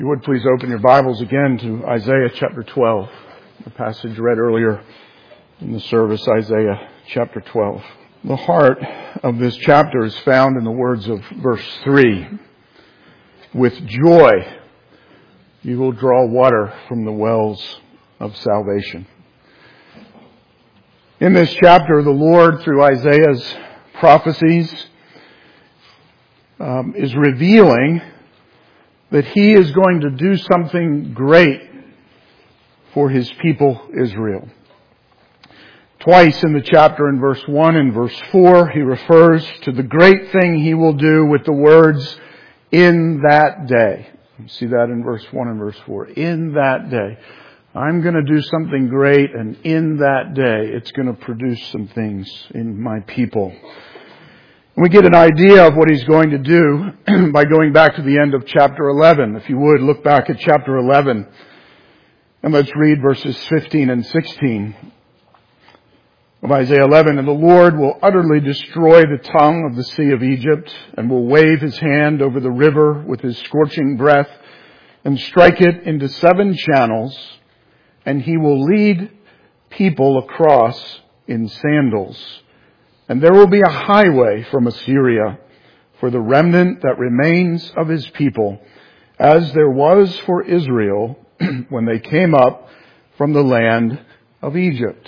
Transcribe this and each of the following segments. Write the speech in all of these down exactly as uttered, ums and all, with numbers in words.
You would please open your Bibles again to Isaiah chapter twelve. The passage read earlier in the service, Isaiah chapter twelve. The heart of this chapter is found in the words of verse three. With joy you will draw water from the wells of salvation. In this chapter, the Lord, through Isaiah's prophecies, um, is revealing that He is going to do something great for His people Israel. Twice in the chapter, in verse one and verse four, He refers to the great thing He will do with the words, in that day. You see that in verse one and verse four. In that day. I'm going to do something great, and in that day it's going to produce some things in my people. We get an idea of what He's going to do by going back to the end of chapter eleven. If you would, look back at chapter eleven. And let's read verses fifteen and sixteen of Isaiah eleven. And the Lord will utterly destroy the tongue of the sea of Egypt, and will wave His hand over the river with His scorching breath, and strike it into seven channels, and He will lead people across in sandals. And there will be a highway from Assyria for the remnant that remains of His people, as there was for Israel when they came up from the land of Egypt.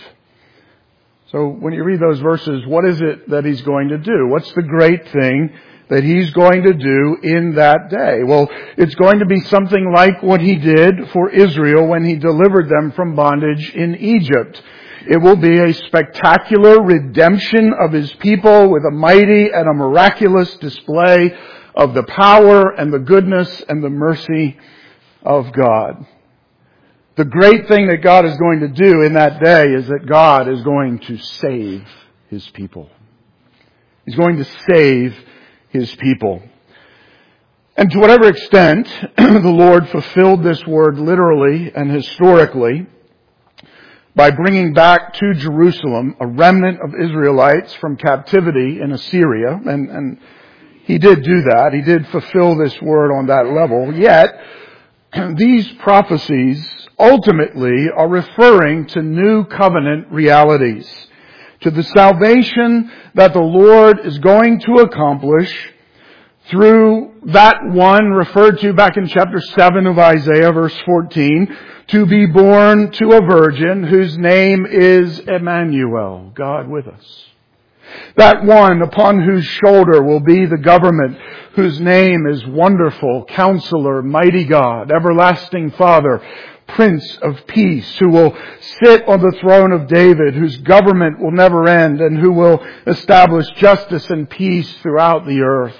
So when you read those verses, what is it that He's going to do? What's the great thing that He's going to do in that day? Well, it's going to be something like what He did for Israel when He delivered them from bondage in Egypt. It will be a spectacular redemption of His people with a mighty and a miraculous display of the power and the goodness and the mercy of God. The great thing that God is going to do in that day is that God is going to save His people. He's going to save His people. And to whatever extent the Lord fulfilled this word literally and historically, by bringing back to Jerusalem a remnant of Israelites from captivity in Assyria. And, and He did do that. He did fulfill this word on that level. Yet, these prophecies ultimately are referring to new covenant realities, to the salvation that the Lord is going to accomplish through that one referred to back in chapter seven of Isaiah, verse fourteen, to be born to a virgin whose name is Emmanuel, God with us. That one upon whose shoulder will be the government, whose name is Wonderful, Counselor, Mighty God, Everlasting Father, Prince of Peace, who will sit on the throne of David, whose government will never end, and who will establish justice and peace throughout the earth.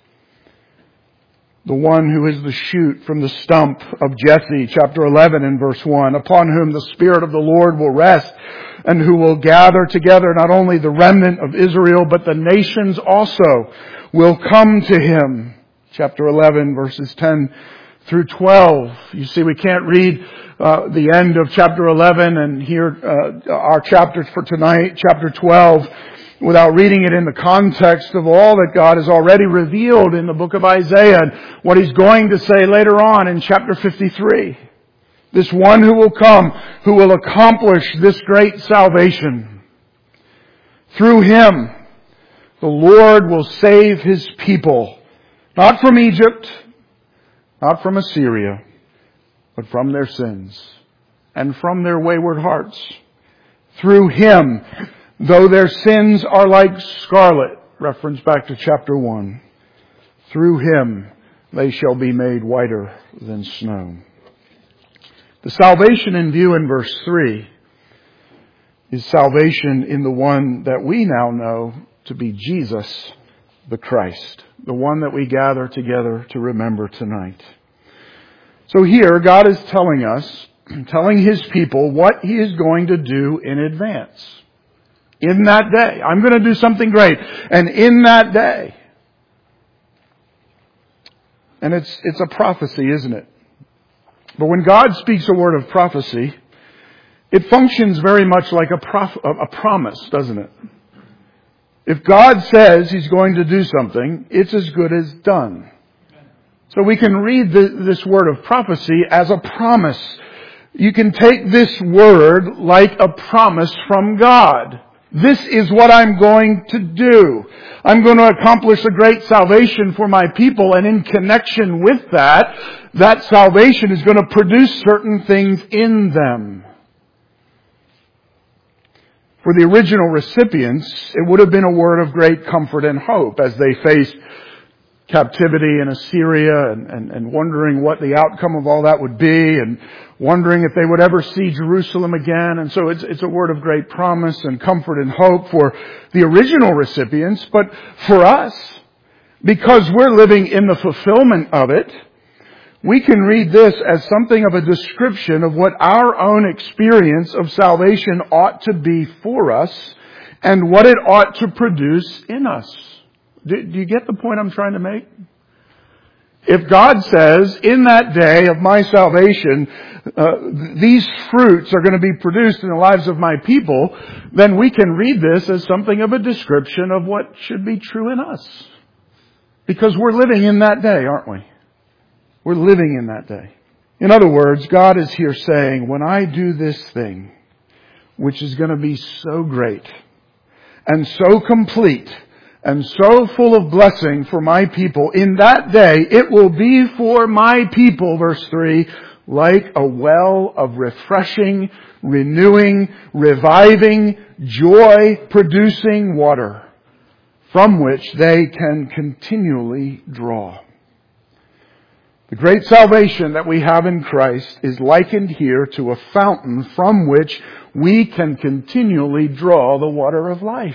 The one who is the shoot from the stump of Jesse, chapter eleven and verse one, upon whom the Spirit of the Lord will rest, and who will gather together not only the remnant of Israel, but the nations also will come to Him. Chapter eleven, verses ten through twelve. You see, we can't read uh, the end of chapter eleven and hear uh, our chapter for tonight, chapter twelve, without reading it in the context of all that God has already revealed in the book of Isaiah and what He's going to say later on in chapter fifty-three. This one who will come, who will accomplish this great salvation. Through Him, the Lord will save His people, not from Egypt, not from Assyria, but from their sins and from their wayward hearts. Through Him, though their sins are like scarlet, reference back to chapter one, through Him they shall be made whiter than snow. The salvation in view in verse three is salvation in the one that we now know to be Jesus the Christ, the one that we gather together to remember tonight. So here God is telling us, telling His people what He is going to do in advance. In that day. I'm going to do something great. And in that day. And it's it's a prophecy, isn't it? But when God speaks a word of prophecy, it functions very much like a, prof- a promise, doesn't it? If God says He's going to do something, it's as good as done. So we can read the, this word of prophecy as a promise. You can take this word like a promise from God. This is what I'm going to do. I'm going to accomplish a great salvation for my people, and in connection with that, that salvation is going to produce certain things in them. For the original recipients, it would have been a word of great comfort and hope as they faced captivity in Assyria and, and, and wondering what the outcome of all that would be, and wondering if they would ever see Jerusalem again. And so it's, it's a word of great promise and comfort and hope for the original recipients. But for us, because we're living in the fulfillment of it, we can read this as something of a description of what our own experience of salvation ought to be for us and what it ought to produce in us. Do, do you get the point I'm trying to make? If God says, in that day of my salvation, uh, these fruits are going to be produced in the lives of my people, then we can read this as something of a description of what should be true in us. Because we're living in that day, aren't we? We're living in that day. In other words, God is here saying, when I do this thing, which is going to be so great and so complete and so full of blessing for my people, in that day it will be for my people, verse three, like a well of refreshing, renewing, reviving, joy-producing water from which they can continually draw. The great salvation that we have in Christ is likened here to a fountain from which we can continually draw the water of life.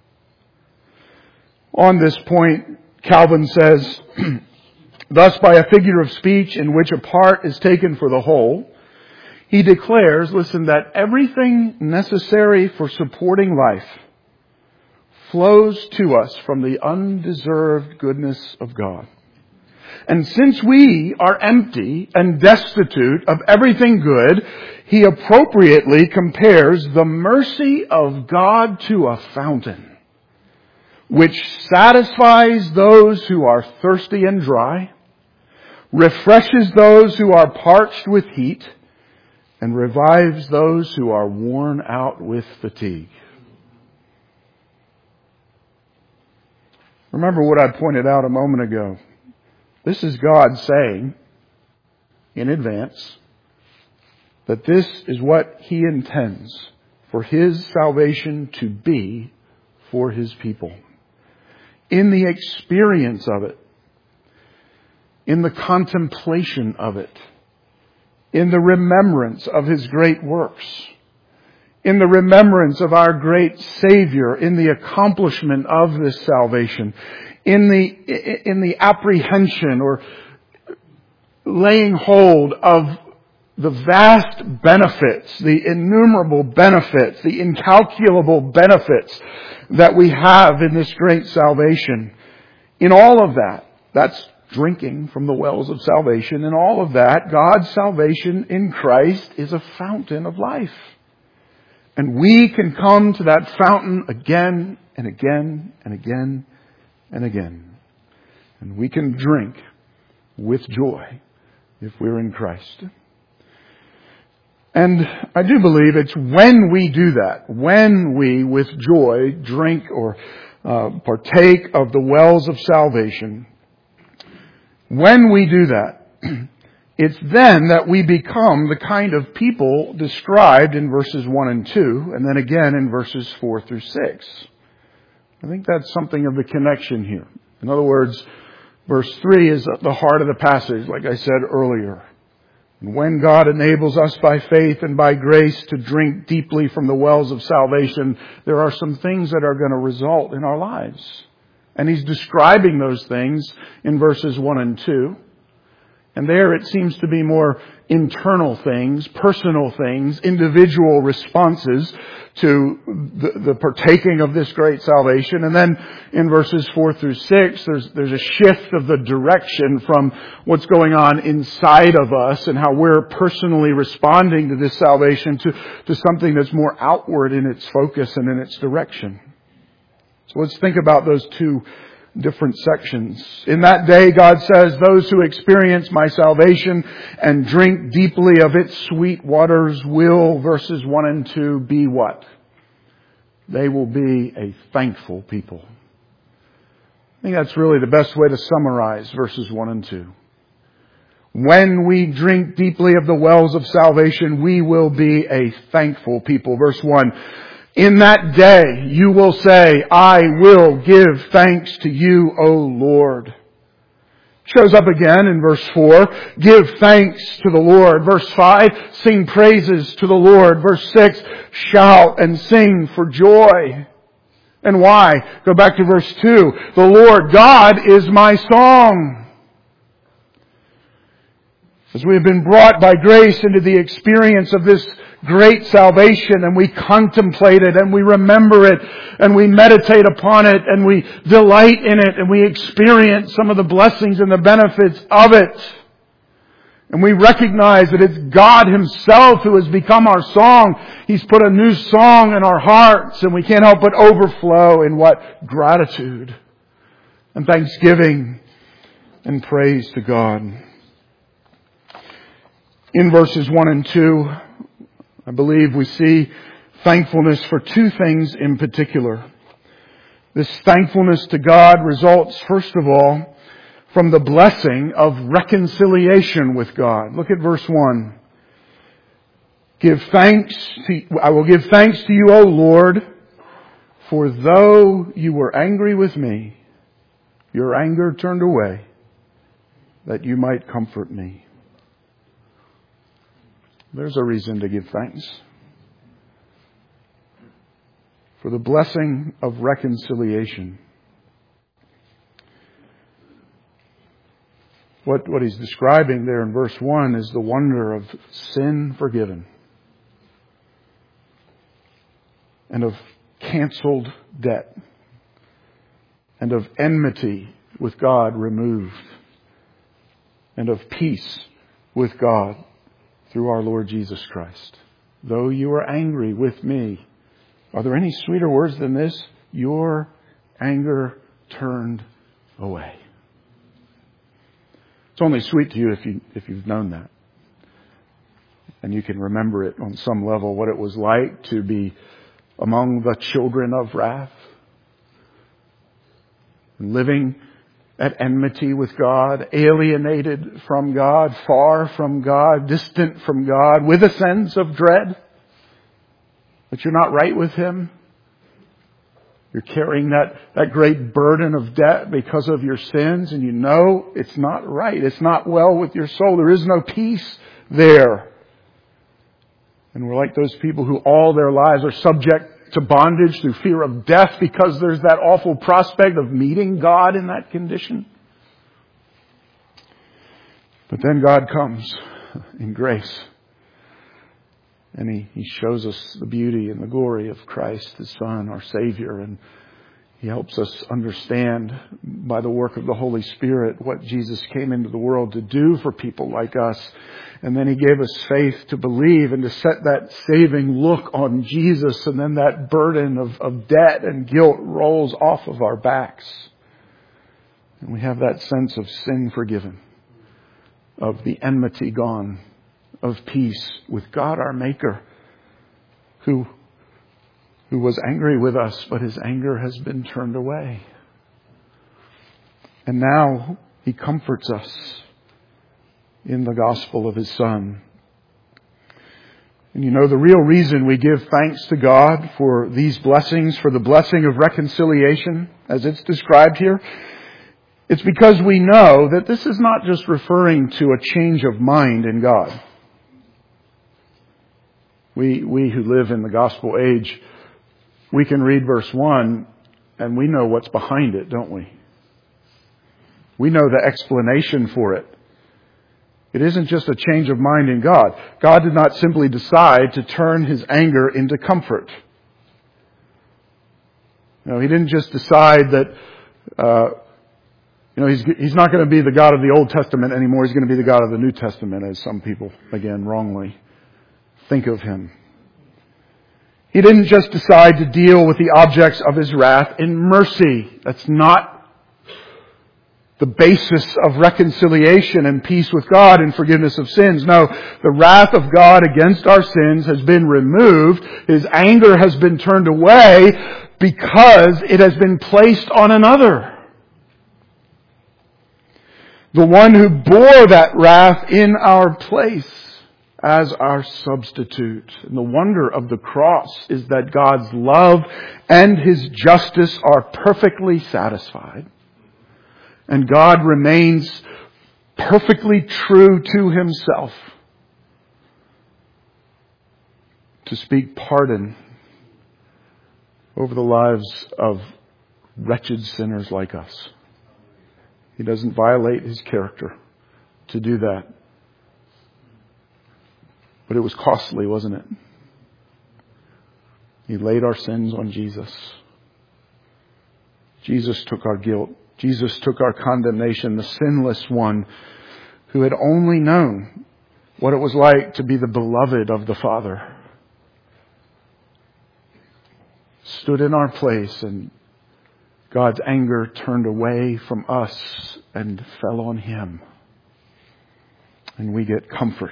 On this point, Calvin says, thus by a figure of speech in which a part is taken for the whole, he declares, listen, that everything necessary for supporting life flows to us from the undeserved goodness of God. And since we are empty and destitute of everything good, he appropriately compares the mercy of God to a fountain, which satisfies those who are thirsty and dry, refreshes those who are parched with heat, and revives those who are worn out with fatigue. Remember what I pointed out a moment ago. This is God saying in advance that this is what He intends for His salvation to be for His people. In the experience of it, in the contemplation of it, in the remembrance of His great works, in the remembrance of our great Savior, in the accomplishment of this salvation, in the, in the apprehension or laying hold of the vast benefits, the innumerable benefits, the incalculable benefits that we have in this great salvation. In all of that, that's drinking from the wells of salvation. In all of that, God's salvation in Christ is a fountain of life. And we can come to that fountain again and again and again and again. And we can drink with joy if we're in Christ. And I do believe it's when we do that, when we with joy drink or uh, partake of the wells of salvation, when we do that, it's then that we become the kind of people described in verses one and two, and then again in verses four through six. I think that's something of the connection here. In other words, verse three is the heart of the passage, like I said earlier. And when God enables us by faith and by grace to drink deeply from the wells of salvation, there are some things that are going to result in our lives. And He's describing those things in verses one and two. And there it seems to be more internal things, personal things, individual responses to the, the partaking of this great salvation. And then in verses four through six, there's, there's a shift of the direction from what's going on inside of us and how we're personally responding to this salvation to, to something that's more outward in its focus and in its direction. So let's think about those two different sections. In that day, God says, those who experience my salvation and drink deeply of its sweet waters will, verses one and two, be what? They will be a thankful people. I think that's really the best way to summarize verses one and two. When we drink deeply of the wells of salvation, we will be a thankful people. Verse one, in that day you will say, I will give thanks to you, O Lord. Shows up again in verse four, give thanks to the Lord. Verse five, sing praises to the Lord. Verse six, shout and sing for joy. And why? Go back to verse two. The Lord God is my song. As we have been brought by grace into the experience of this great salvation, and we contemplate it, and we remember it, and we meditate upon it, and we delight in it, and we experience some of the blessings and the benefits of it. And we recognize that it's God Himself who has become our song. He's put a new song in our hearts, and we can't help but overflow in what? Gratitude and thanksgiving and praise to God. In verses one and two, I believe we see thankfulness for two things in particular. This thankfulness to God results, first of all, from the blessing of reconciliation with God. Look at verse one. Give thanks to, I will give thanks to you, O Lord, for though you were angry with me, your anger turned away, that you might comfort me. There's a reason to give thanks. For the blessing of reconciliation. What, what he's describing there in verse one is the wonder of sin forgiven. And of canceled debt. And of enmity with God removed. And of peace with God through our Lord Jesus Christ. Though you were angry with me. Are there any sweeter words than this? Your anger turned away. It's only sweet to you if you if you've known that. And you can remember it on some level, what it was like to be among the children of wrath. Living at enmity with God, alienated from God, far from God, distant from God, with a sense of dread that you're not right with Him. You're carrying that, that great burden of debt because of your sins, and you know it's not right. It's not well with your soul. There is no peace there. And we're like those people who all their lives are subject to bondage through fear of death because there's that awful prospect of meeting God in that condition. But then God comes in grace. And he, he shows us the beauty and the glory of Christ, His Son, our Savior. And He helps us understand by the work of the Holy Spirit what Jesus came into the world to do for people like us. And then He gave us faith to believe and to set that saving look on Jesus. And then that burden of, of debt and guilt rolls off of our backs. And we have that sense of sin forgiven, of the enmity gone, of peace with God our Maker, who, who was angry with us, but His anger has been turned away. And now He comforts us in the gospel of His Son. And you know, the real reason we give thanks to God for these blessings, for the blessing of reconciliation, as it's described here, it's because we know that this is not just referring to a change of mind in God. We, we who live in the gospel age, we can read verse one and we know what's behind it, don't we? We know the explanation for it. It isn't just a change of mind in God. God did not simply decide to turn His anger into comfort. No, He didn't just decide that, uh, you know, He's, He's not going to be the God of the Old Testament anymore. He's going to be the God of the New Testament, as some people, again, wrongly think of Him. He didn't just decide to deal with the objects of His wrath in mercy. That's not the basis of reconciliation and peace with God and forgiveness of sins. No, the wrath of God against our sins has been removed. His anger has been turned away because it has been placed on another. The one who bore that wrath in our place as our substitute. And the wonder of the cross is that God's love and His justice are perfectly satisfied. And God remains perfectly true to Himself to speak pardon over the lives of wretched sinners like us. He doesn't violate His character to do that. But it was costly, wasn't it? He laid our sins on Jesus. Jesus took our guilt. Jesus took our condemnation, the sinless one who had only known what it was like to be the beloved of the Father. Stood in our place, and God's anger turned away from us and fell on Him. And we get comfort.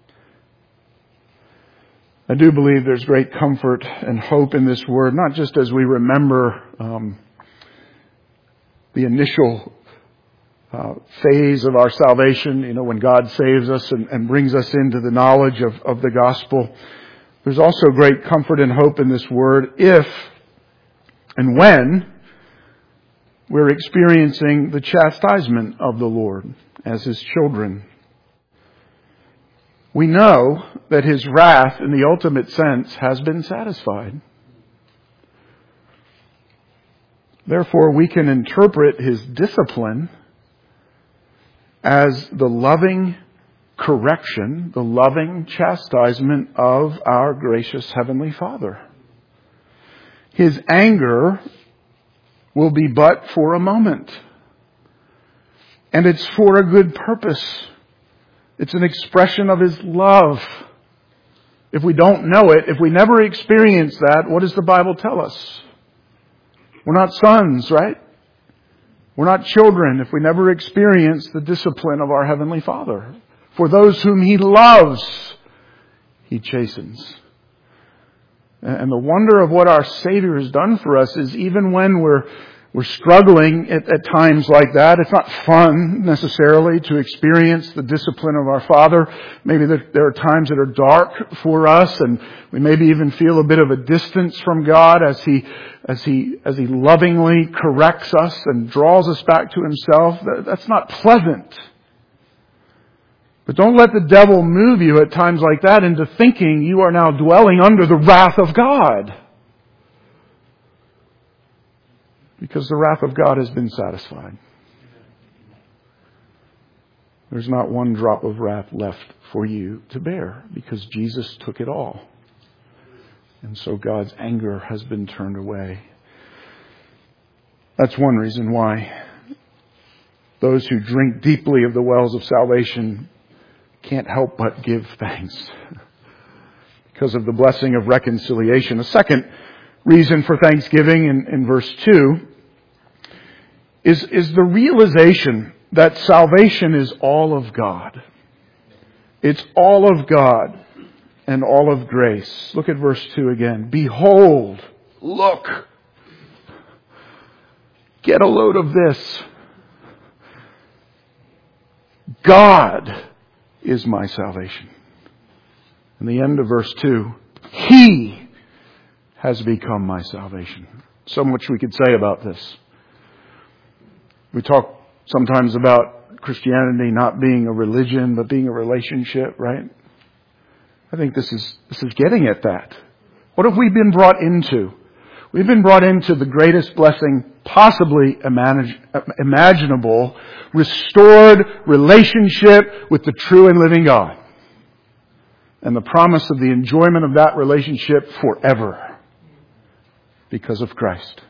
I do believe there's great comfort and hope in this word, not just as we remember um, the initial uh, phase of our salvation, you know, when God saves us and, and brings us into the knowledge of, of the gospel. There's also great comfort and hope in this word if and when we're experiencing the chastisement of the Lord as His children. We know that His wrath, in the ultimate sense, has been satisfied. Therefore, we can interpret His discipline as the loving correction, the loving chastisement of our gracious Heavenly Father. His anger will be but for a moment. And it's for a good purpose. It's an expression of His love. If we don't know it, if we never experience that, what does the Bible tell us? We're not sons, right? We're not children if we never experience the discipline of our Heavenly Father. For those whom He loves, He chastens. And the wonder of what our Savior has done for us is even when we're we're struggling at, at times like that, it's not fun necessarily to experience the discipline of our Father. Maybe there, there are times that are dark for us, and we maybe even feel a bit of a distance from God as He as He as He lovingly corrects us and draws us back to Himself. That, that's not pleasant. But don't let the devil move you at times like that into thinking you are now dwelling under the wrath of God. Because the wrath of God has been satisfied. There's not one drop of wrath left for you to bear because Jesus took it all. And so God's anger has been turned away. That's one reason why those who drink deeply of the wells of salvation can't help but give thanks because of the blessing of reconciliation. A second reason for thanksgiving in, in verse two is, is the realization that salvation is all of God. It's all of God and all of grace. Look at verse two again. Behold, look, get a load of this. God is my salvation. And the end of verse two, He has become my salvation. So much we could say about this. We talk sometimes about Christianity not being a religion, but being a relationship, right? I think this is this is getting at that. What have we been brought into? We've been brought into the greatest blessing possibly imagine, imaginable, restored relationship with the true and living God. And the promise of the enjoyment of that relationship forever because of Christ.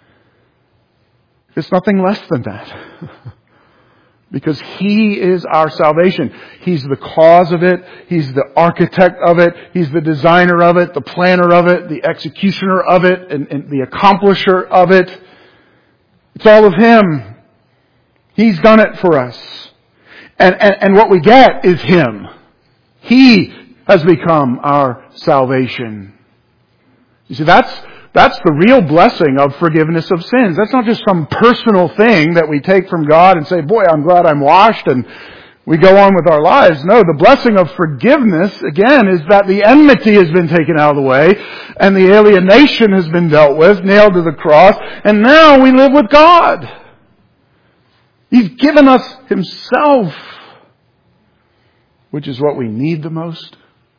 It's nothing less than that. Because He is our salvation. He's the cause of it. He's the architect of it. He's the designer of it, the planner of it, the executioner of it, and, and the accomplisher of it. It's all of Him. He's done it for us. And, and, and what we get is Him. He has become our salvation. You see, that's, that's the real blessing of forgiveness of sins. That's not just some personal thing that we take from God and say, boy, I'm glad I'm washed, and we go on with our lives. No, the blessing of forgiveness, again, is that the enmity has been taken out of the way, and the alienation has been dealt with, nailed to the cross, and now we live with God. He's given us Himself, which is what we need the most.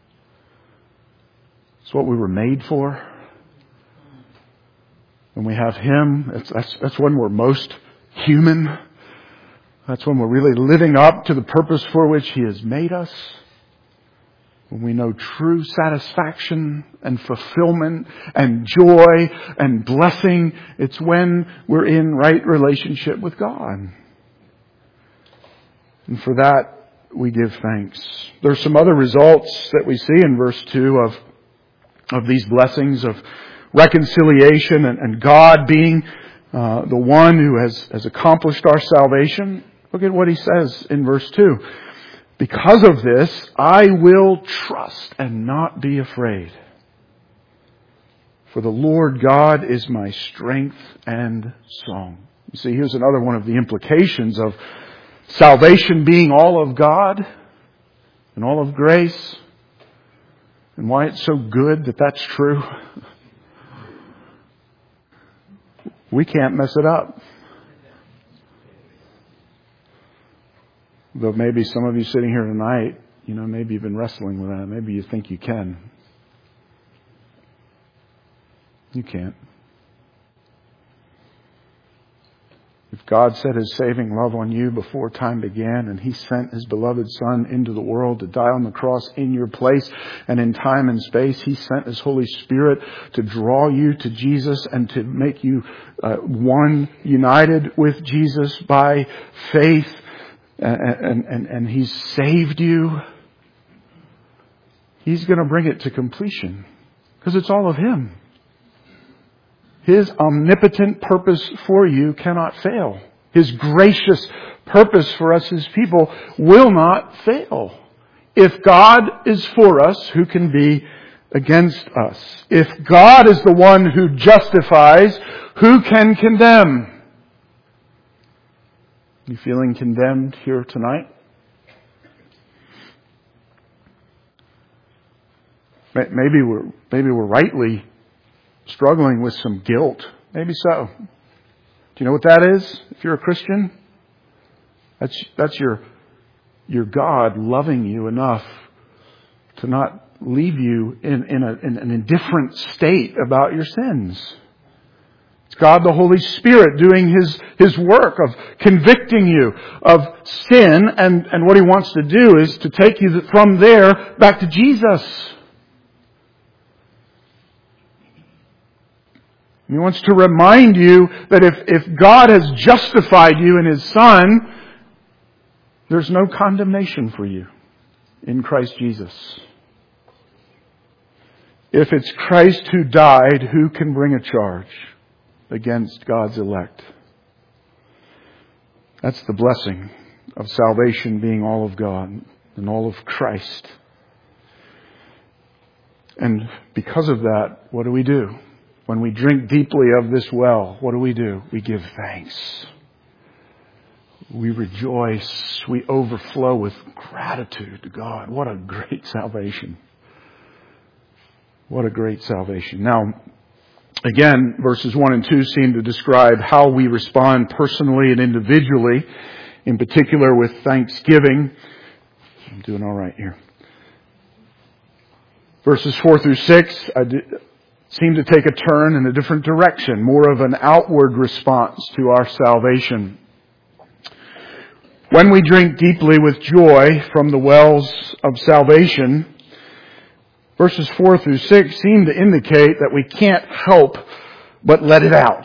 It's what we were made for. When we have Him, that's, that's, that's when we're most human. That's when we're really living up to the purpose for which He has made us. When we know true satisfaction and fulfillment and joy and blessing, it's when we're in right relationship with God. And for that, we give thanks. There's some other results that we see in verse two of, of these blessings of reconciliation and, and God being uh, the one who has, has accomplished our salvation. Look at what He says in verse two. Because of this, I will trust and not be afraid. For the Lord God is my strength and song. You see, here's another one of the implications of salvation being all of God and all of grace, and why it's so good that that's true. We can't mess it up. Though maybe some of you sitting here tonight, you know, maybe you've been wrestling with that. Maybe you think you can. You can't. If God set His saving love on you before time began, and He sent His beloved Son into the world to die on the cross in your place, and in time and space He sent His Holy Spirit to draw you to Jesus and to make you uh, one, united with Jesus by faith, and, and, and He's saved you, He's going to bring it to completion, because it's all of Him. His omnipotent purpose for you cannot fail. His gracious purpose for us, His people, will not fail. If God is for us, who can be against us? If God is the one who justifies, who can condemn? You feeling condemned here tonight? Maybe we're, maybe we're rightly struggling with some guilt. Maybe so. Do you know what that is? If you're a Christian, that's that's your your God loving you enough to not leave you in, in, a, in an indifferent state about your sins. It's God the Holy Spirit doing His His work of convicting you of sin, and, and what He wants to do is to take you from there back to Jesus. He wants to remind you that if, if God has justified you in His Son, there's no condemnation for you in Christ Jesus. If it's Christ who died, who can bring a charge against God's elect? That's the blessing of salvation being all of God and all of Christ. And because of that, what do we do? When we drink deeply of this well, what do we do? We give thanks. We rejoice. We overflow with gratitude to God. What a great salvation. What a great salvation. Now, again, verses one and two seem to describe how we respond personally and individually, in particular with thanksgiving. I'm doing all right here. Verses four through six, I did, seem to take a turn in a different direction, more of an outward response to our salvation. When we drink deeply with joy from the wells of salvation, verses four through six seem to indicate that we can't help but let it out.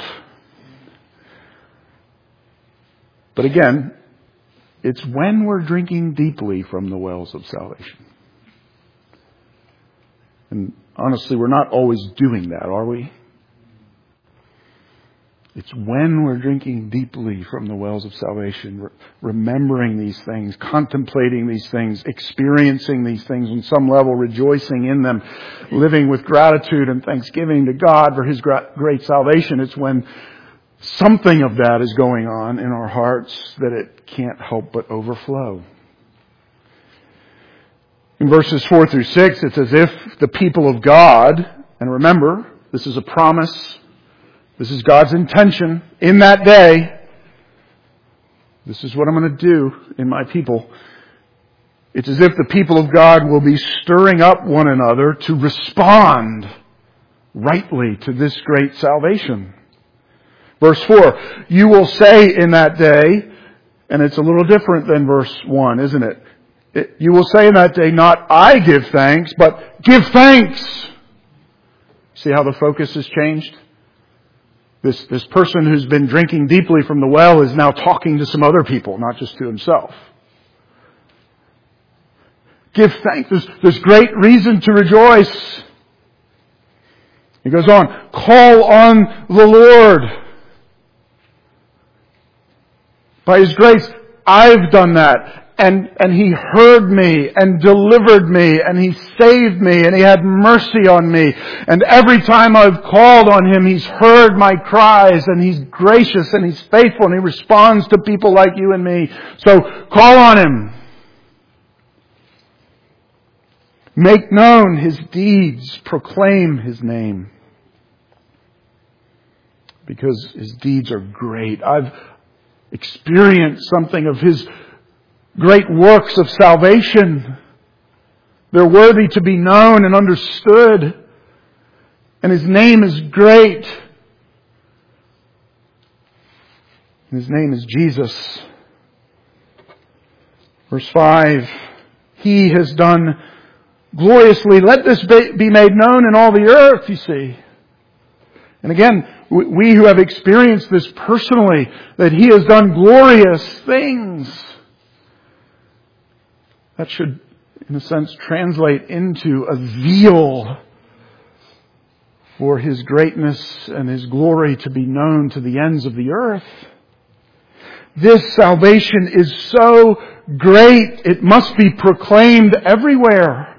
But again, it's when we're drinking deeply from the wells of salvation. And honestly, we're not always doing that, are we? It's when we're drinking deeply from the wells of salvation, re- remembering these things, contemplating these things, experiencing these things on some level, rejoicing in them, living with gratitude and thanksgiving to God for His gra- great salvation. It's when something of that is going on in our hearts that it can't help but overflow. In verses four through six, it's as if the people of God, and remember, this is a promise, this is God's intention in that day. This is what I'm going to do in my people. It's as if the people of God will be stirring up one another to respond rightly to this great salvation. Verse four, you will say in that day, and it's a little different than verse one, isn't it? it you will say in that day, not I give thanks, but give thanks. See how the focus has changed? This, this person who's been drinking deeply from the well is now talking to some other people, not just to himself. Give thanks. There's, there's great reason to rejoice. He goes on, call on the Lord. By His grace, I've done that. And, and He heard me and delivered me and He saved me and He had mercy on me. And every time I've called on Him, He's heard my cries and He's gracious and He's faithful and He responds to people like you and me. So call on Him. Make known His deeds. Proclaim His name. Because His deeds are great. I've experienced something of His great works of salvation. They're worthy to be known and understood. And His name is great. And His name is Jesus. Verse five, He has done gloriously. Let this be made known in all the earth, you see. And again, we who have experienced this personally, that He has done glorious things. That should, in a sense, translate into a zeal for His greatness and His glory to be known to the ends of the earth. This salvation is so great, it must be proclaimed everywhere.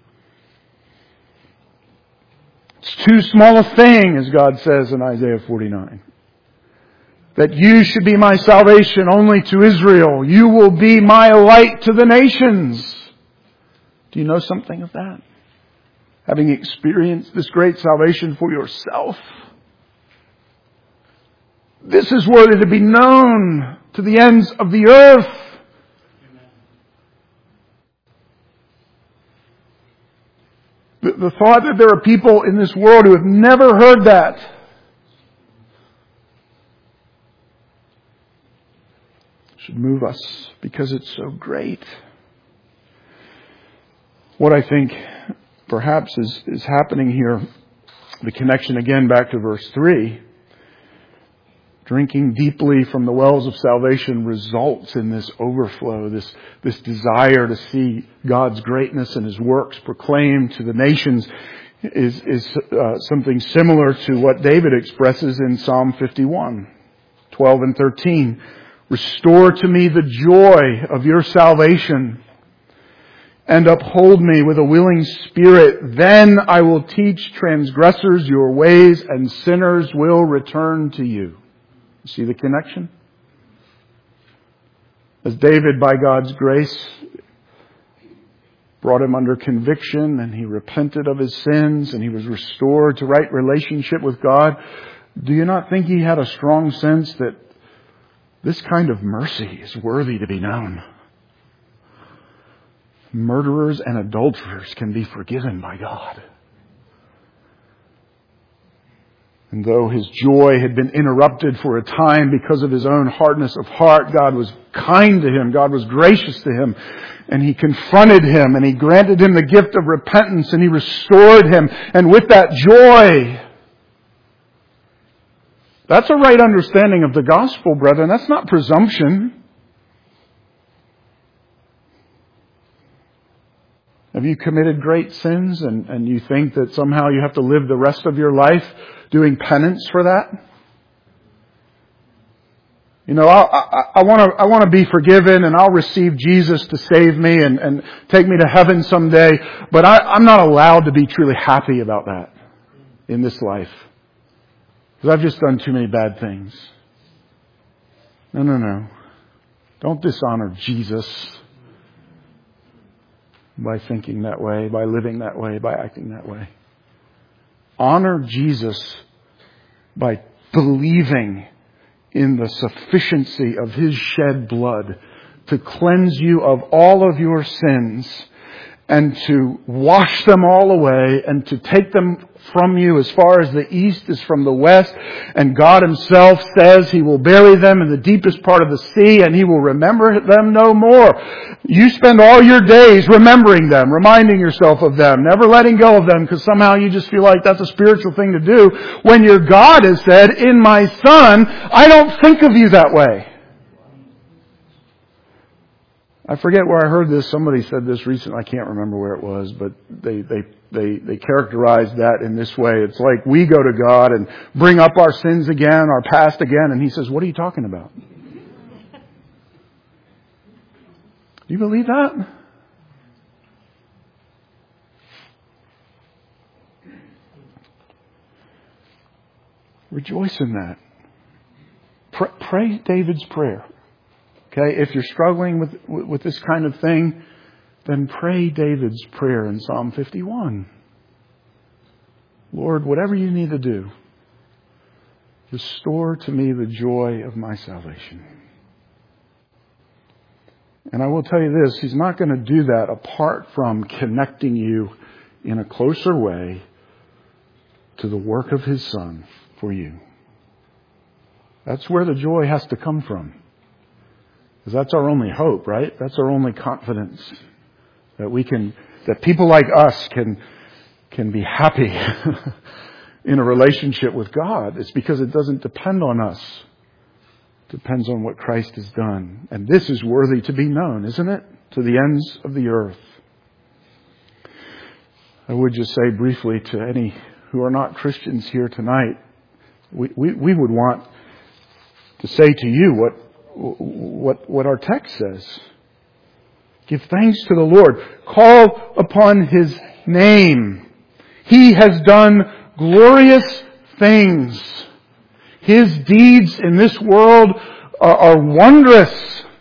It's too small a thing, as God says in Isaiah forty-nine. That you should be my salvation only to Israel. You will be my light to the nations. Do you know something of that? Having experienced this great salvation for yourself. This is worthy to be known to the ends of the earth. The, the thought that there are people in this world who have never heard that should move us because it's so great. What I think perhaps is, is happening here, the connection again back to verse three, drinking deeply from the wells of salvation results in this overflow, this, this desire to see God's greatness and His works proclaimed to the nations is, is uh, something similar to what David expresses in Psalm fifty-one, twelve and thirteen. Restore to me the joy of your salvation and uphold me with a willing spirit. Then I will teach transgressors your ways and sinners will return to you. See the connection? As David, by God's grace, brought him under conviction and he repented of his sins and he was restored to right relationship with God, do you not think he had a strong sense that this kind of mercy is worthy to be known? Murderers and adulterers can be forgiven by God. And though his joy had been interrupted for a time because of his own hardness of heart, God was kind to him. God was gracious to him. And He confronted him and He granted him the gift of repentance and He restored him. And with that joy, that's a right understanding of the gospel, brethren. That's not presumption. Have you committed great sins and, and you think that somehow you have to live the rest of your life doing penance for that? You know, I want to I want to be forgiven, and I'll receive Jesus to save me and, and take me to heaven someday. But I, I'm not allowed to be truly happy about that in this life, because I've just done too many bad things. No, no, no. Don't dishonor Jesus by thinking that way, by living that way, by acting that way. Honor Jesus by believing in the sufficiency of His shed blood to cleanse you of all of your sins and to wash them all away and to take them from you as far as the east is from the west. And God Himself says He will bury them in the deepest part of the sea and He will remember them no more. You spend all your days remembering them, reminding yourself of them, never letting go of them because somehow you just feel like that's a spiritual thing to do, when your God has said, in my Son, I don't think of you that way. I forget where I heard this. Somebody said this recently. I can't remember where it was, but they, they, they, they characterized that in this way. It's like we go to God and bring up our sins again, our past again, and He says, what are you talking about? Do you believe that? Rejoice in that. Pray, pray David's prayer. Okay, if you're struggling with with this kind of thing, then pray David's prayer in Psalm fifty-one. Lord, whatever you need to do, restore to me the joy of my salvation. And I will tell you this, He's not going to do that apart from connecting you in a closer way to the work of His Son for you. That's where the joy has to come from. Because that's our only hope, right? That's our only confidence. That we can, that people like us can, can be happy in a relationship with God. It's because it doesn't depend on us. It depends on what Christ has done. And this is worthy to be known, isn't it? To the ends of the earth. I would just say briefly to any who are not Christians here tonight, we, we, we would want to say to you what What, what our text says. Give thanks to the Lord. Call upon His name. He has done glorious things. His deeds in this world are, are wondrous.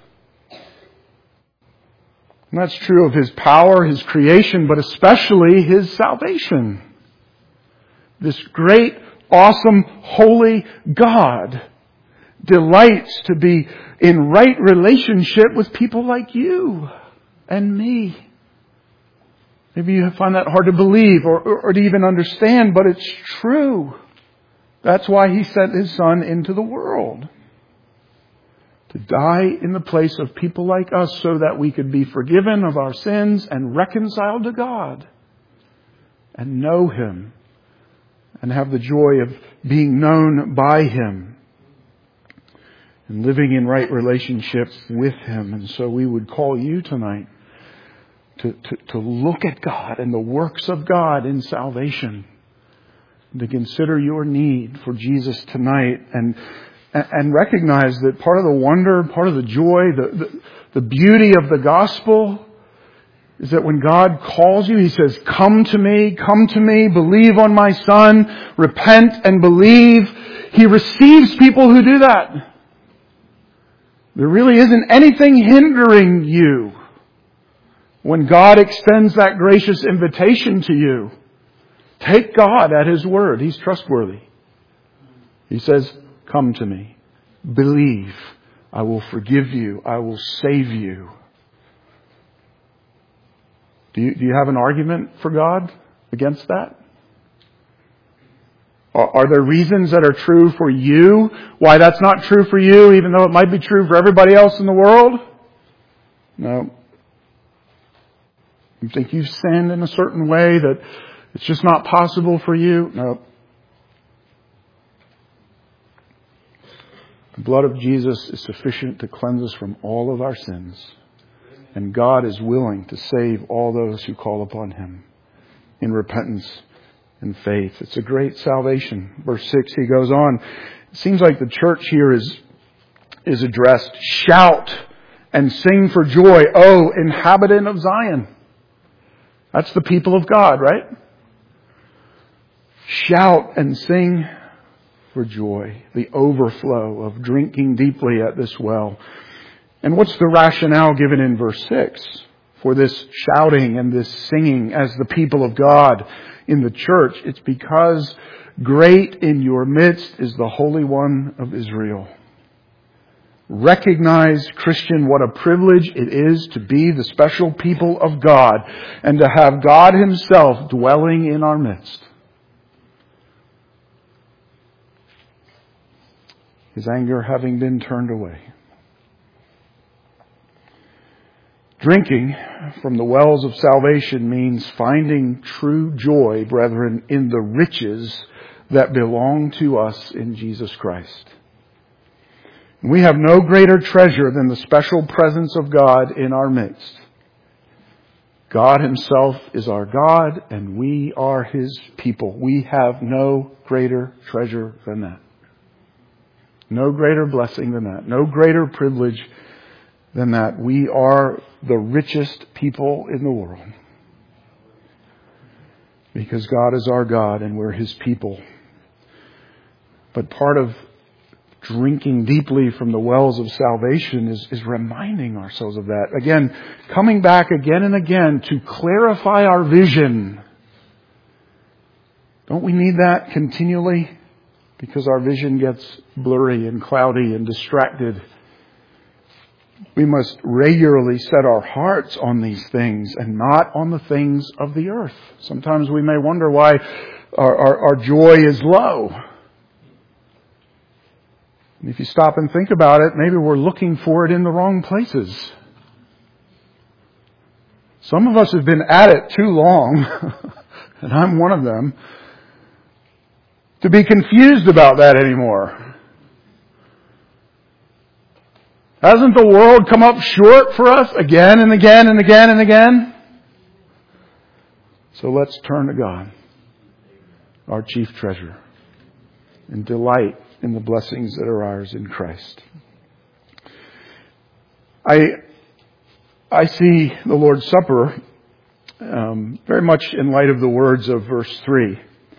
And that's true of His power, His creation, but especially His salvation. This great, awesome, holy God delights to be in right relationship with people like you and me. Maybe you find that hard to believe or, or, or to even understand, but it's true. That's why He sent His Son into the world. To die in the place of people like us so that we could be forgiven of our sins and reconciled to God and know Him and have the joy of being known by Him. And living in right relationships with Him. And so we would call you tonight to, to, to look at God and the works of God in salvation. To consider your need for Jesus tonight. And, and recognize that part of the wonder, part of the joy, the, the, the beauty of the gospel is that when God calls you, He says, come to me, come to me, believe on my Son, repent and believe. He receives people who do that. There really isn't anything hindering you when God extends that gracious invitation to you. Take God at His word. He's trustworthy. He says, come to me. Believe. I will forgive you. I will save you. Do you, do you have an argument for God against that? Are there reasons that are true for you why that's not true for you, even though it might be true for everybody else in the world? No. You think you've sinned in a certain way that it's just not possible for you? No. The blood of Jesus is sufficient to cleanse us from all of our sins. And God is willing to save all those who call upon Him in repentance and faith. It's a great salvation. Verse six, he goes on. It seems like the church here is is addressed. Shout and sing for joy, O inhabitant of Zion. That's the people of God, right? Shout and sing for joy. The overflow of drinking deeply at this well. And what's the rationale given in verse six for this shouting and this singing as the people of God in the church? It's because great in your midst is the Holy One of Israel. Recognize, Christian, what a privilege it is to be the special people of God and to have God Himself dwelling in our midst. His anger having been turned away. Drinking from the wells of salvation means finding true joy, brethren, in the riches that belong to us in Jesus Christ. We have no greater treasure than the special presence of God in our midst. God Himself is our God and we are His people. We have no greater treasure than that. No greater blessing than that. No greater privilege than that. We are the richest people in the world. Because God is our God and we're His people. But part of drinking deeply from the wells of salvation is, is reminding ourselves of that. Again, coming back again and again to clarify our vision. Don't we need that continually? Because our vision gets blurry and cloudy and distracted. We must regularly set our hearts on these things and not on the things of the earth. Sometimes we may wonder why our, our, our joy is low. And if you stop and think about it, maybe we're looking for it in the wrong places. Some of us have been at it too long, and I'm one of them, to be confused about that anymore. Hasn't the world come up short for us again and again and again and again? So let's turn to God, our chief treasure, and delight in the blessings that are ours in Christ. I I see the Lord's Supper um, very much in light of the words of verse three.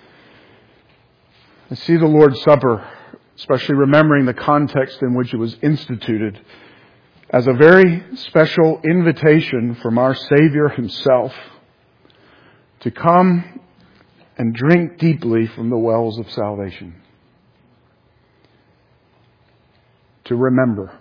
I see the Lord's Supper, especially remembering the context in which it was instituted, as a very special invitation from our Savior Himself to come and drink deeply from the wells of salvation. To remember,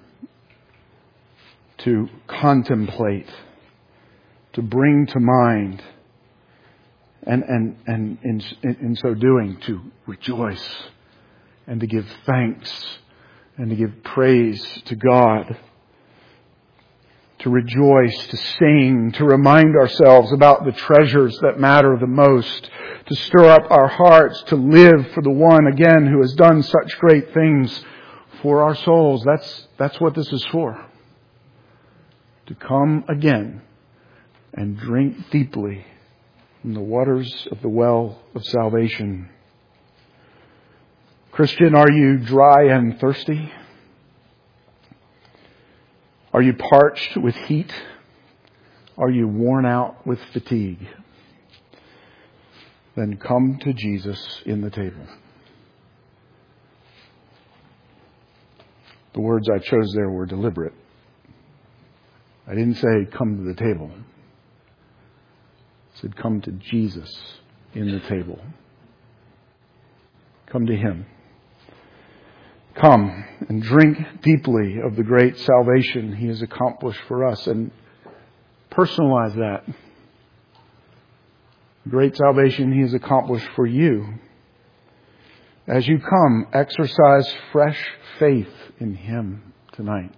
to contemplate, to bring to mind, and, and, and in, in so doing, to rejoice and to give thanks and to give praise to God, to rejoice, to sing, to remind ourselves about the treasures that matter the most, to stir up our hearts, to live for the one, again, who has done such great things for our souls. That's, that's what this is for. To come again and drink deeply from the waters of the well of salvation. Christian, are you dry and thirsty? Are you parched with heat? Are you worn out with fatigue? Then come to Jesus in the table. The words I chose there were deliberate. I didn't say come to the table. I said come to Jesus in the table. Come to Him. Come and drink deeply of the great salvation He has accomplished for us, and personalize that. Great salvation He has accomplished for you. As you come, exercise fresh faith in Him tonight.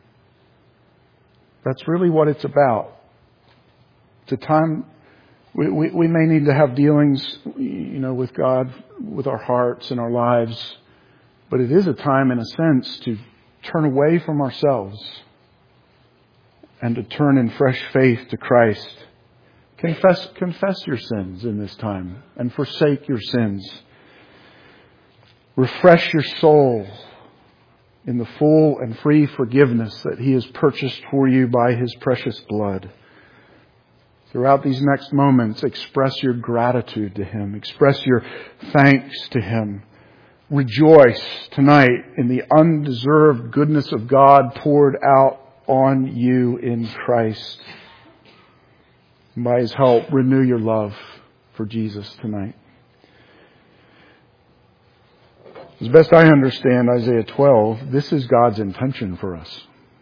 That's really what it's about. It's a time we, we, we may need to have dealings, you know, with God, with our hearts and our lives. But it is a time, in a sense, to turn away from ourselves and to turn in fresh faith to Christ. Confess, confess your sins in this time and forsake your sins. Refresh your soul in the full and free forgiveness that He has purchased for you by His precious blood. Throughout these next moments, express your gratitude to Him. Express your thanks to Him. Rejoice tonight in the undeserved goodness of God poured out on you in Christ. And by His help, renew your love for Jesus tonight. As best I understand Isaiah twelve, this is God's intention for us.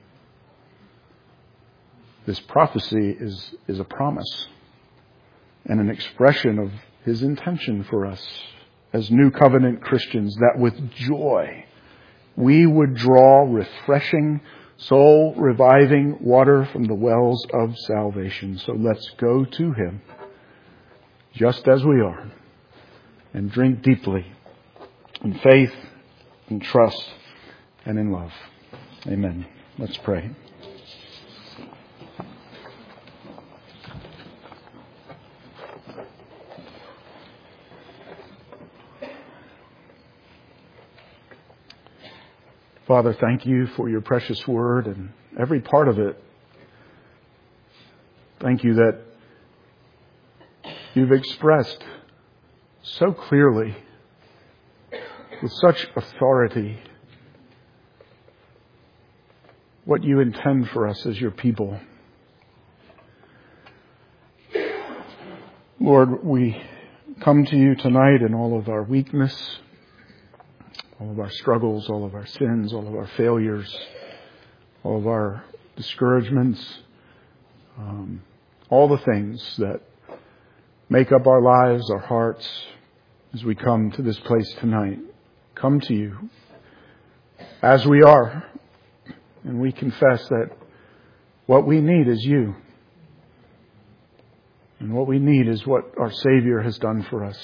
This prophecy is, is a promise and an expression of His intention for us as New Covenant Christians, that with joy we would draw refreshing, soul-reviving water from the wells of salvation. So let's go to Him just as we are and drink deeply in faith, in trust, and in love. Amen. Let's pray. Father, thank you for your precious word and every part of it. Thank you that you've expressed so clearly, with such authority, what you intend for us as your people. Lord, we come to you tonight in all of our weakness, all of our struggles, all of our sins, all of our failures, all of our discouragements, um, all the things that make up our lives, our hearts, as we come to this place tonight. Come to you as we are, and we confess that what we need is you. And what we need is what our Savior has done for us.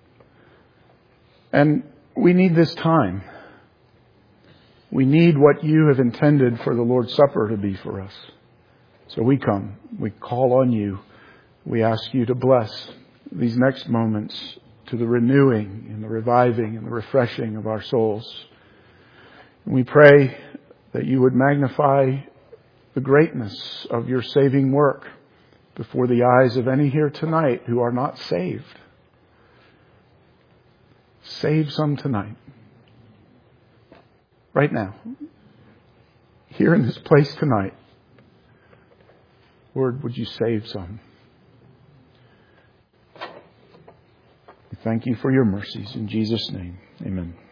And we need this time. We need what you have intended for the Lord's Supper to be for us. So we come. We call on you. We ask you to bless these next moments to the renewing and the reviving and the refreshing of our souls. And we pray that you would magnify the greatness of your saving work before the eyes of any here tonight who are not saved. Save some tonight. Right now. Here in this place tonight. Lord, would you save some? We thank you for your mercies. In Jesus' name, amen.